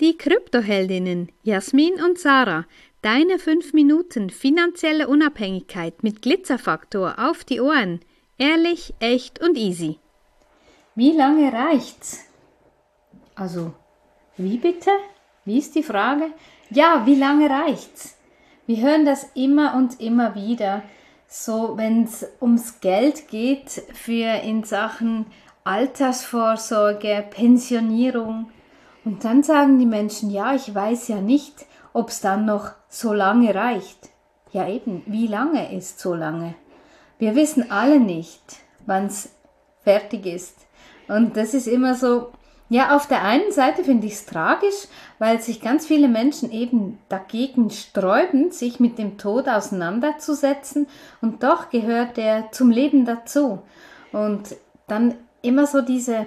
Die Kryptoheldinnen Jasmin und Sarah, deine 5 Minuten finanzielle Unabhängigkeit mit Glitzerfaktor auf die Ohren. Ehrlich, echt und easy. Wie lange reicht's? Also, wie bitte? Wie ist die Frage? Ja, wie lange reicht's? Wir hören das immer und immer wieder, so wenn es ums Geld geht für in Sachen Altersvorsorge, Pensionierung. Und dann sagen die Menschen, ja, ich weiß ja nicht, ob es dann noch so lange reicht. Ja eben, wie lange ist so lange? Wir wissen alle nicht, wann es fertig ist. Und das ist immer so, ja, auf der einen Seite finde ich es tragisch, weil sich ganz viele Menschen eben dagegen sträuben, sich mit dem Tod auseinanderzusetzen. Und doch gehört der zum Leben dazu. Und dann immer so diese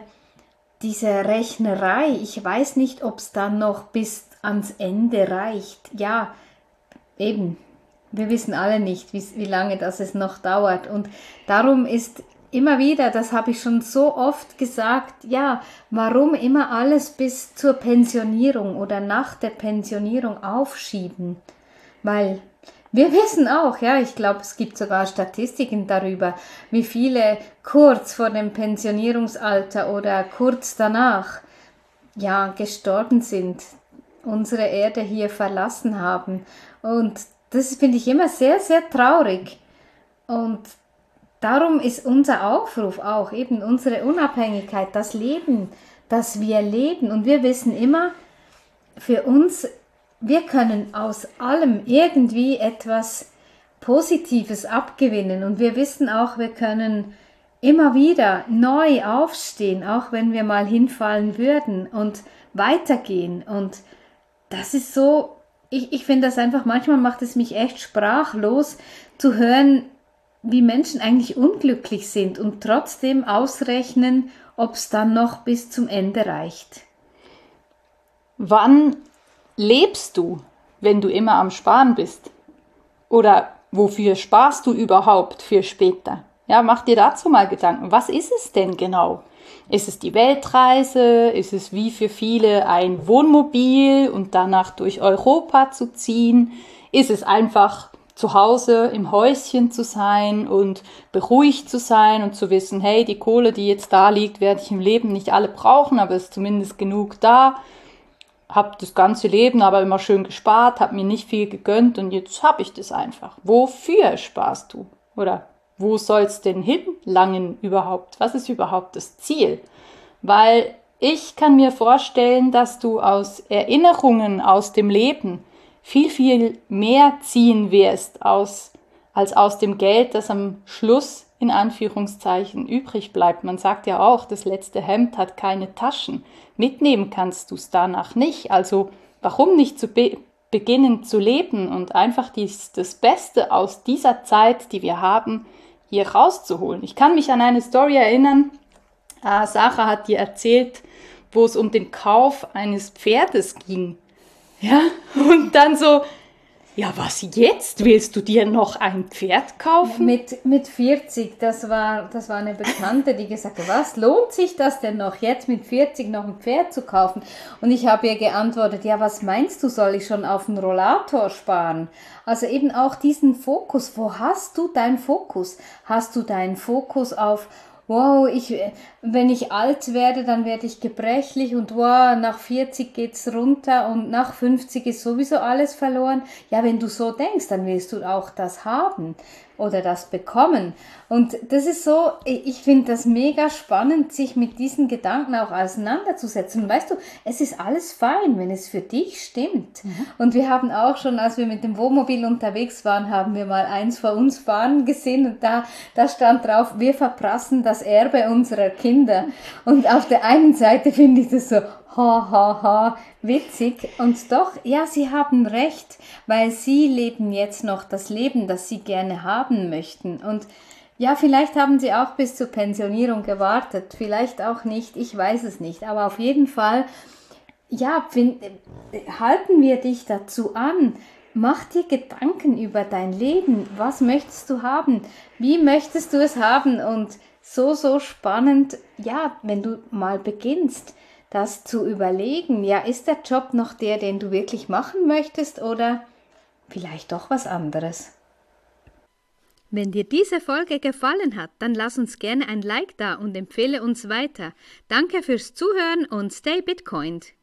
Rechnerei, ich weiß nicht, ob es dann noch bis ans Ende reicht. Ja, eben, wir wissen alle nicht, wie lange das es noch dauert. Und darum ist immer wieder, das habe ich schon so oft gesagt, ja, warum immer alles bis zur Pensionierung oder nach der Pensionierung aufschieben? Weil wir wissen auch, ja, ich glaube, es gibt sogar Statistiken darüber, wie viele kurz vor dem Pensionierungsalter oder kurz danach, ja, gestorben sind, unsere Erde hier verlassen haben. Und das finde ich immer sehr, sehr traurig. Und darum ist unser Aufruf auch eben unsere Unabhängigkeit, das Leben, das wir leben. Und wir wissen immer, für uns, wir können aus allem irgendwie etwas Positives abgewinnen. Und wir wissen auch, wir können immer wieder neu aufstehen, auch wenn wir mal hinfallen würden und weitergehen. Und das ist so, ich finde das einfach, manchmal macht es mich echt sprachlos zu hören, wie Menschen eigentlich unglücklich sind und trotzdem ausrechnen, ob es dann noch bis zum Ende reicht. Wann lebst du, wenn du immer am Sparen bist? Oder wofür sparst du überhaupt für später? Ja, mach dir dazu mal Gedanken. Was ist es denn genau? Ist es die Weltreise? Ist es wie für viele ein Wohnmobil und danach durch Europa zu ziehen? Ist es einfach zu Hause im Häuschen zu sein und beruhigt zu sein und zu wissen, hey, die Kohle, die jetzt da liegt, werde ich im Leben nicht alle brauchen, aber es ist zumindest genug da. Habe das ganze Leben aber immer schön gespart, habe mir nicht viel gegönnt und jetzt habe ich das einfach. Wofür sparst du? Oder wo soll es denn hinlangen überhaupt? Was ist überhaupt das Ziel? Weil ich kann mir vorstellen, dass du aus Erinnerungen aus dem Leben viel, viel mehr ziehen wirst als aus dem Geld, das am Schluss in Anführungszeichen übrig bleibt. Man sagt ja auch, das letzte Hemd hat keine Taschen. Mitnehmen kannst du es danach nicht. Also warum nicht beginnen zu leben und einfach das Beste aus dieser Zeit, die wir haben, hier rauszuholen. Ich kann mich an eine Story erinnern, Sarah hat dir erzählt, wo es um den Kauf eines Pferdes ging. Ja, und dann so, ja, was jetzt? Willst du dir noch ein Pferd kaufen? Mit 40, das war eine Bekannte, die gesagt hat, was, lohnt sich das denn noch, jetzt mit 40 noch ein Pferd zu kaufen? Und ich habe ihr geantwortet, ja, was meinst du, soll ich schon auf den Rollator sparen? Also eben auch diesen Fokus, wo hast du deinen Fokus? Hast du deinen Fokus auf, wow, wenn ich alt werde, dann werde ich gebrechlich und wow, nach 40 geht's runter und nach 50 ist sowieso alles verloren. Ja, wenn du so denkst, dann willst du auch das haben oder das bekommen. Und das ist so, ich finde das mega spannend, sich mit diesen Gedanken auch auseinanderzusetzen. Und weißt du, es ist alles fein, wenn es für dich stimmt. Mhm. Und wir haben auch schon, als wir mit dem Wohnmobil unterwegs waren, haben wir mal eins vor uns fahren gesehen und da stand drauf, wir verprassen das Erbe unserer Kinder. Und auf der einen Seite finde ich das so, ha, ha, ha, witzig. Und doch, ja, sie haben recht, weil sie leben jetzt noch das Leben, das sie gerne haben möchten. Und ja, vielleicht haben sie auch bis zur Pensionierung gewartet, vielleicht auch nicht, ich weiß es nicht. Aber auf jeden Fall, ja, halten wir dich dazu an. Mach dir Gedanken über dein Leben. Was möchtest du haben? Wie möchtest du es haben? Und so spannend, ja, wenn du mal beginnst, das zu überlegen, ja, ist der Job noch der, den du wirklich machen möchtest oder vielleicht doch was anderes? Wenn dir diese Folge gefallen hat, dann lass uns gerne ein Like da und empfehle uns weiter. Danke fürs Zuhören und stay Bitcoined!